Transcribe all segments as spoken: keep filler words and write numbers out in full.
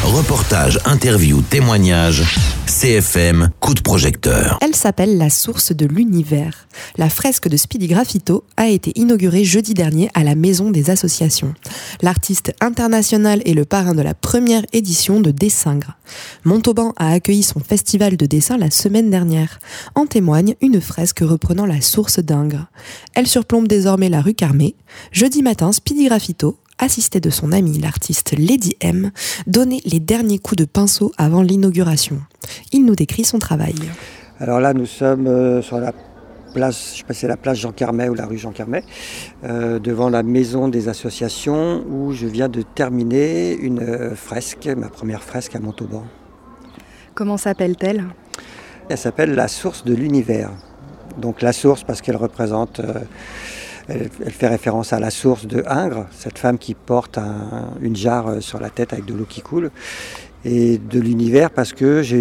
Reportages, interviews, témoignages. C F M, coup de projecteur. Elle s'appelle La Source de l'Univers. La fresque de Speedy Graffito a été inaugurée jeudi dernier à la Maison des Associations. L'artiste international est le parrain de la première édition de Dessingres. Montauban a accueilli son festival de dessin la semaine dernière. En témoigne une fresque reprenant la source d'Ingres. Elle surplombe désormais la rue Carmé. Jeudi matin, Speedy Graffito, assisté de son ami l'artiste Lady M, donnait les derniers coups de pinceau avant l'inauguration. Il nous décrit son travail. Alors là, nous sommes euh, sur la place, je sais pas si c'est la place Jean Carmet ou la rue Jean Carmet, euh, devant la maison des associations où je viens de terminer une euh, fresque, ma première fresque à Montauban. Comment s'appelle-t-elle ? Elle s'appelle La Source de l'Univers. Donc la source parce qu'elle représente... Euh, Elle, elle fait référence à la source de Ingres, cette femme qui porte un, une jarre sur la tête avec de l'eau qui coule. Et de l'univers parce que j'ai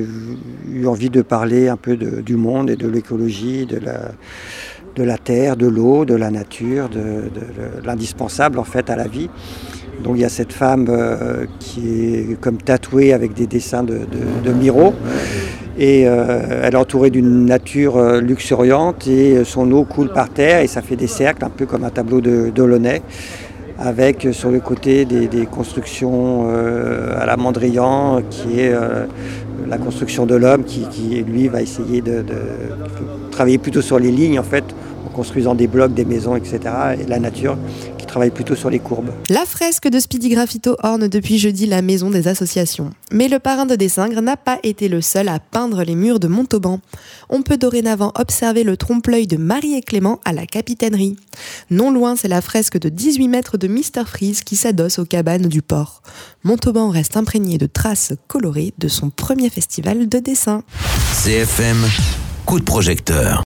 eu envie de parler un peu de, du monde et de l'écologie, de la, de la terre, de l'eau, de la nature, de, de, de l'indispensable en fait à la vie. Donc il y a cette femme euh, qui est comme tatouée avec des dessins de, de, de Miro. Et euh, elle est entourée d'une nature euh, luxuriante et son eau coule par terre et ça fait des cercles, un peu comme un tableau de Delaunay, avec euh, sur le côté des, des constructions euh, à la Mondrian, qui est euh, la construction de l'homme, qui, qui lui va essayer de, de travailler plutôt sur les lignes en fait, en construisant des blocs, des maisons, et cetera. Et la nature qui travaille plutôt sur les courbes. La fresque de Speedy Graffito orne depuis jeudi la maison des associations. Mais le parrain de Dessingres n'a pas été le seul à peindre les murs de Montauban. On peut dorénavant observer le trompe-l'œil de Marie et Clément à la capitainerie. Non loin, c'est la fresque de dix-huit mètres de mister Freeze qui s'adosse aux cabanes du port. Montauban reste imprégné de traces colorées de son premier festival de dessin. C F M, coup de projecteur.